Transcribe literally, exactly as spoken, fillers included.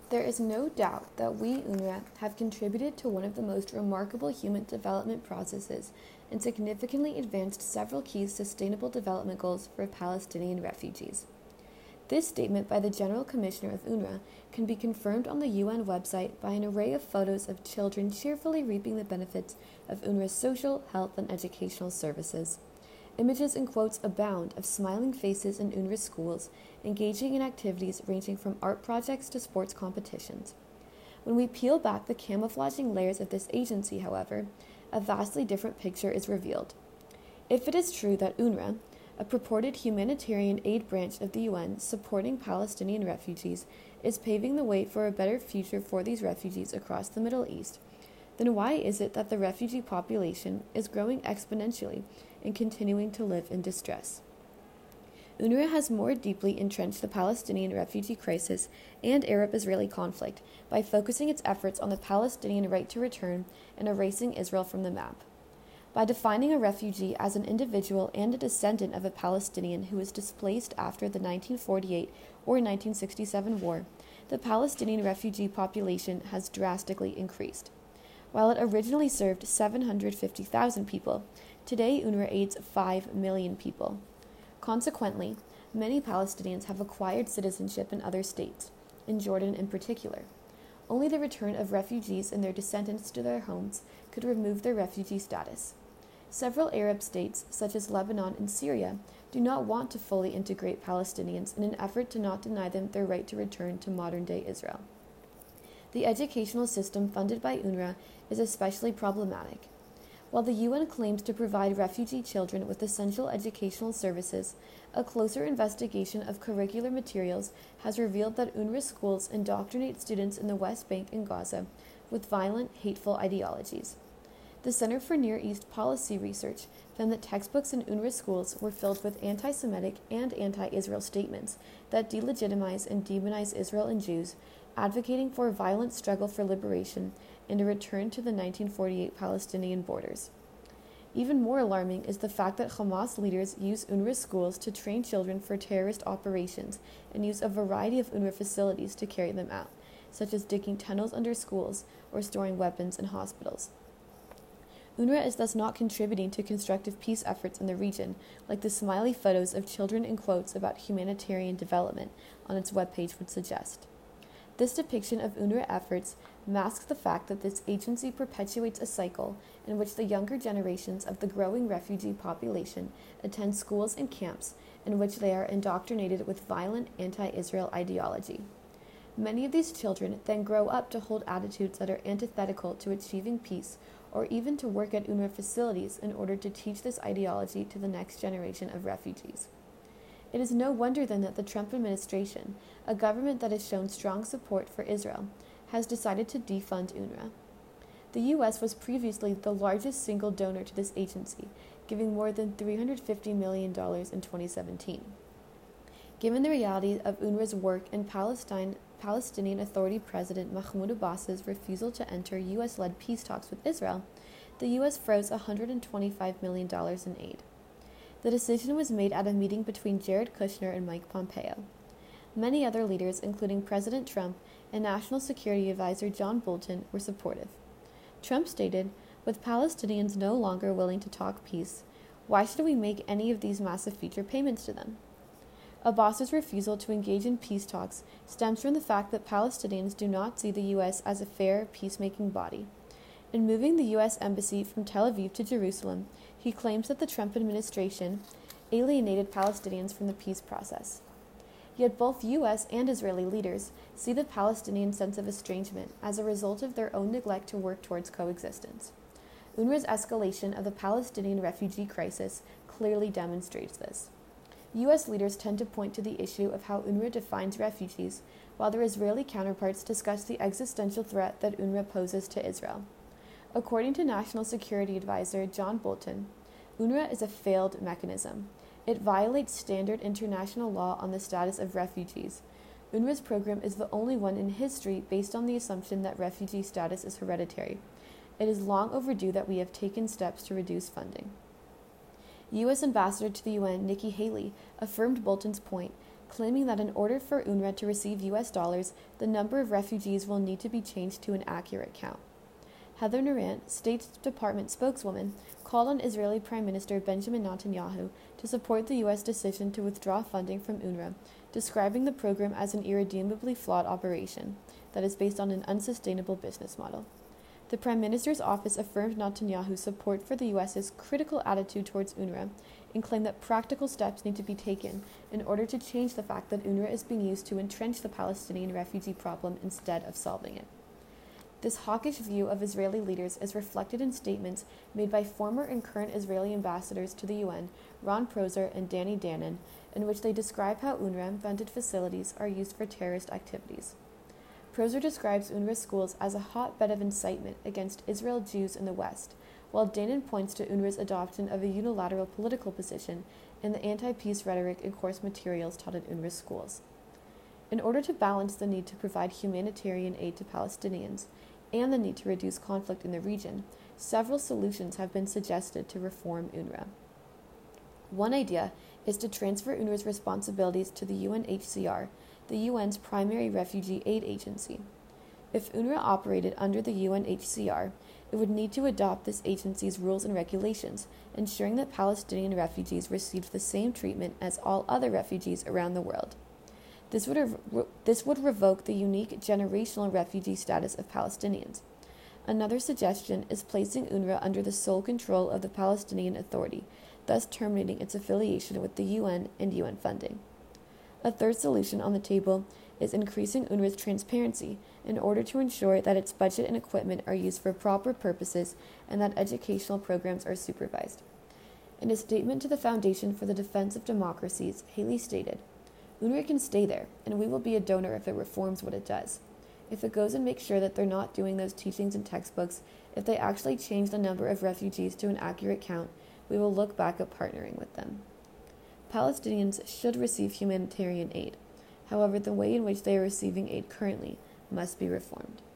There is no doubt that we, UNRWA, have contributed to one of the most remarkable human development processes and significantly advanced several key sustainable development goals for Palestinian refugees. This statement by the General Commissioner of UNRWA can be confirmed on the U N website by an array of photos of children cheerfully reaping the benefits of UNRWA's social, health, and educational services. Images and quotes abound of smiling faces in UNRWA schools, engaging in activities ranging from art projects to sports competitions. When we peel back the camouflaging layers of this agency, however, a vastly different picture is revealed. If it is true that UNRWA, a purported humanitarian aid branch of the U N supporting Palestinian refugees, is paving the way for a better future for these refugees across the Middle East, then why is it that the refugee population is growing exponentially and continuing to live in distress? UNRWA has more deeply entrenched the Palestinian refugee crisis and Arab-Israeli conflict by focusing its efforts on the Palestinian right to return and erasing Israel from the map. By defining a refugee as an individual and a descendant of a Palestinian who was displaced after the nineteen forty-eight or nineteen sixty-seven war, the Palestinian refugee population has drastically increased. While it originally served seven hundred fifty thousand people, today UNRWA aids five million people. Consequently, many Palestinians have acquired citizenship in other states, in Jordan in particular. Only the return of refugees and their descendants to their homes could remove their refugee status. Several Arab states, such as Lebanon and Syria, do not want to fully integrate Palestinians in an effort to not deny them their right to return to modern-day Israel. The educational system funded by UNRWA is especially problematic. While the U N claims to provide refugee children with essential educational services, a closer investigation of curricular materials has revealed that UNRWA schools indoctrinate students in the West Bank and Gaza with violent, hateful ideologies. The Center for Near East Policy Research found that textbooks in UNRWA schools were filled with anti-Semitic and anti-Israel statements that delegitimize and demonize Israel and Jews, advocating for a violent struggle for liberation and a return to the nineteen forty-eight Palestinian borders. Even more alarming is the fact that Hamas leaders use UNRWA schools to train children for terrorist operations and use a variety of UNRWA facilities to carry them out, such as digging tunnels under schools or storing weapons in hospitals. UNRWA is thus not contributing to constructive peace efforts in the region, like the smiley photos of children and quotes about humanitarian development on its webpage would suggest. This depiction of UNRWA efforts masks the fact that this agency perpetuates a cycle in which the younger generations of the growing refugee population attend schools and camps in which they are indoctrinated with violent anti-Israel ideology. Many of these children then grow up to hold attitudes that are antithetical to achieving peace, or even to work at UNRWA facilities in order to teach this ideology to the next generation of refugees. It is no wonder then that the Trump administration, a government that has shown strong support for Israel, has decided to defund UNRWA. The U S was previously the largest single donor to this agency, giving more than three hundred fifty million dollars in twenty seventeen. Given the reality of UNRWA's work and Palestine, Palestinian Authority President Mahmoud Abbas's refusal to enter U S-led peace talks with Israel, the U S froze one hundred twenty-five million dollars in aid. The decision was made at a meeting between Jared Kushner and Mike Pompeo. Many other leaders, including President Trump and National Security Advisor John Bolton, were supportive. Trump stated, "With Palestinians no longer willing to talk peace, why should we make any of these massive future payments to them?" Abbas's refusal to engage in peace talks stems from the fact that Palestinians do not see the U S as a fair, peacemaking body. In moving the U S embassy from Tel Aviv to Jerusalem, he claims that the Trump administration alienated Palestinians from the peace process. Yet both U S and Israeli leaders see the Palestinian sense of estrangement as a result of their own neglect to work towards coexistence. UNRWA's escalation of the Palestinian refugee crisis clearly demonstrates this. U S leaders tend to point to the issue of how UNRWA defines refugees, while their Israeli counterparts discuss the existential threat that UNRWA poses to Israel. According to National Security Advisor John Bolton, UNRWA is a failed mechanism. It violates standard international law on the status of refugees. UNRWA's program is the only one in history based on the assumption that refugee status is hereditary. It is long overdue that we have taken steps to reduce funding. U S Ambassador to the U N Nikki Haley affirmed Bolton's point, claiming that in order for UNRWA to receive U S dollars, the number of refugees will need to be changed to an accurate count. Heather Nauert, State Department spokeswoman, called on Israeli Prime Minister Benjamin Netanyahu to support the U S decision to withdraw funding from UNRWA, describing the program as an irredeemably flawed operation that is based on an unsustainable business model. The Prime Minister's office affirmed Netanyahu's support for the U S's critical attitude towards UNRWA and claimed that practical steps need to be taken in order to change the fact that UNRWA is being used to entrench the Palestinian refugee problem instead of solving it. This hawkish view of Israeli leaders is reflected in statements made by former and current Israeli ambassadors to the U N, Ron Prosor and Danny Danon, in which they describe how UNRWA-funded facilities are used for terrorist activities. Prosor describes UNRWA schools as a hotbed of incitement against Israel Jews in the West, while Danon points to UNRWA's adoption of a unilateral political position in the anti-peace rhetoric and course materials taught in UNRWA schools. In order to balance the need to provide humanitarian aid to Palestinians and the need to reduce conflict in the region, several solutions have been suggested to reform UNRWA. One idea is to transfer UNRWA's responsibilities to the U N H C R, the U N's primary refugee aid agency. If UNRWA operated under the U N H C R, it would need to adopt this agency's rules and regulations, ensuring that Palestinian refugees received the same treatment as all other refugees around the world. This would, re- this would revoke the unique generational refugee status of Palestinians. Another suggestion is placing UNRWA under the sole control of the Palestinian Authority, thus terminating its affiliation with the U N and U N funding. A third solution on the table is increasing UNRWA's transparency in order to ensure that its budget and equipment are used for proper purposes and that educational programs are supervised. In a statement to the Foundation for the Defense of Democracies, Haley stated, UNRWA can stay there, and we will be a donor if it reforms what it does. If it goes and makes sure that they're not doing those teachings and textbooks, if they actually change the number of refugees to an accurate count, we will look back at partnering with them. Palestinians should receive humanitarian aid. However, the way in which they are receiving aid currently must be reformed.